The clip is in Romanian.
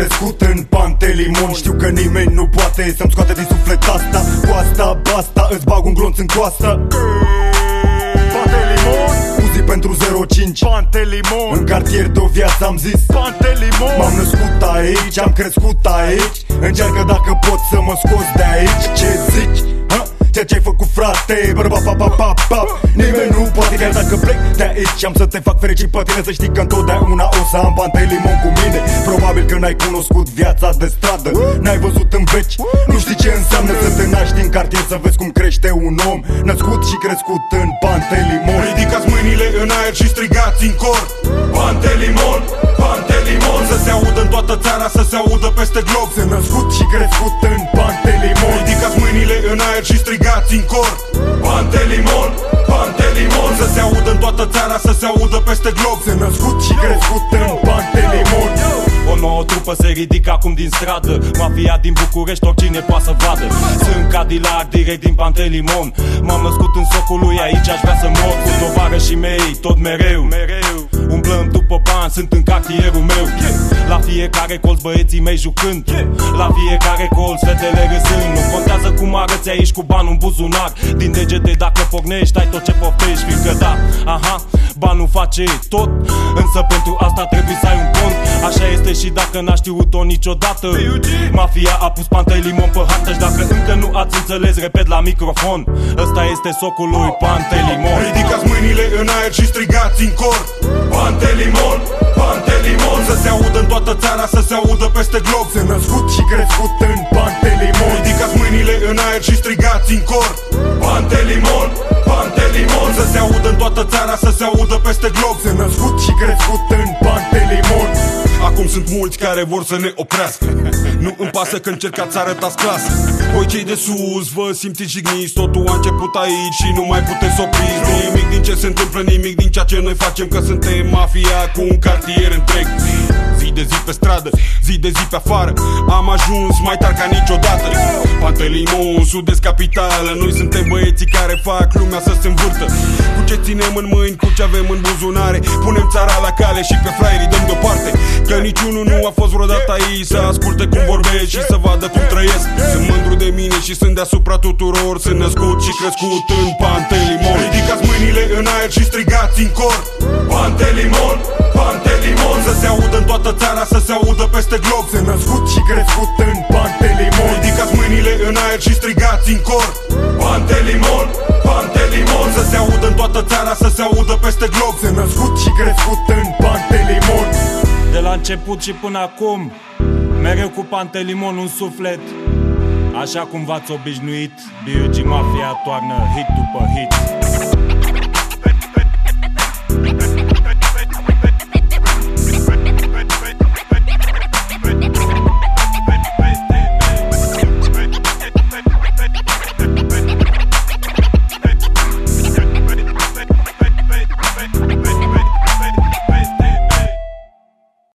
crescut în Pantelimon. Știu că nimeni nu poate să-mi scoate din suflet asta. Cu asta, basta, îți bag un glonț în coastă. Pantelimon, Uzi pentru 05 Pantelimon, în cartier de o viață am zis Pantelimon. M-am născut aici, am crescut aici. Încearcă dacă pot să mă scoți de aici. Ce zici? Ha? Ceea ce-ai făcut, frate, nimeni nu poate. Chiar dacă plec de aici, am să te fac fericit pe tine. Să știi că întotdeauna o să am Pantelimon cu mine. Probabil că n-ai cunoscut viața de stradă, n-ai văzut în veci, nu știi ce înseamnă să te naști în cartier, să vezi cum crește un om născut și crescut în Pantelimon. Ridicați mâinile în aer și strigați în cor: Pantelimon, Pantelimon. Să se audă în toată țara, să se audă peste glob. Sunt născut și crescut în Pantelimon. Ridicați mâinile în aer și strigați în cor: Pantelimon, Pantelimon. Să se audă în toată țara, să se audă peste glob. Sunt născut și crescut în Pantelimon. O nouă trupă se ridică acum din stradă. Mafia din București, oricine poate să vadă. Sunt Cadillac direct din Pantelimon. M-am născut în socul lui, aici aș vrea să mor. Cu tovarășii mei, tot mereu umblăm după bani, sunt în cartierul meu. La fiecare colț băieții mei jucând, la fiecare colț fetele râzând. Nu contează cum arăți aici cu bani în buzunar. Din degete dacă pornești, ai tot ce poftești. Fiindcă da, aha, banul face tot, însă pentru asta trebuie să ai un cont. Așa este și dacă n-a știut-o niciodată. Mafia a pus Pantelimon pe hartă. Și dacă încă nu ați înțeles, repet la microfon: ăsta este socul lui Pantelimon. Ridicați mâinile în aer și strigați în cor: Pantelimon, Pantelimon. Să se audă în toată țara, să se audă peste glob. Sunt născut și crescut în Pantelimon. Ridicați mâinile în aer și strigați în cor: Pantelimon, Pantelimon. Să se audă în toată țara, să se audă peste glob. Sunt născut și crescut în Pantelimon. Acum sunt mulți care vor să ne oprească. Nu îmi pasă că încercați să arătați clasă. Voi cei de sus vă simțiți jigniți. Totul a început aici și nu mai puteți opriți. Nimic din ce se întâmplă, nimic din ceea ce noi facem, că suntem mafia cu un cartier întreg. Zi de zi pe stradă, zi de zi pe afară, am ajuns mai tare ca niciodată. Pantelimon, sud-est capitală. Noi suntem băieții care fac lumea să se învârtă. Cu ce ținem în mâini, cu ce avem în buzunare, punem țara la cale și pe fraierii dăm deoparte. Că niciunul nu a fost vreodată aici să asculte cum vorbesc și să vadă cum trăiesc. Sunt mândru de mine și sunt deasupra tuturor. Sunt născut și crescut în Pantelimon. Ridicați mâinile în aer și strigați în cor: Pantelimon, Pantelimon. Să se audă în toată țara, să se audă peste glob. Sunt născut și crescut în Pantelimon. Ridicați mâinile în aer și strigați în cor: Pantelimon, Pantelimon. Să se audă în toată țara, să se audă peste glob. Sunt născut și crescut în Pantelimon. De la început și până acum, mereu cu Pantelimon în suflet. Așa cum v-ați obișnuit, B.U.G. Mafia toarnă hit după hit.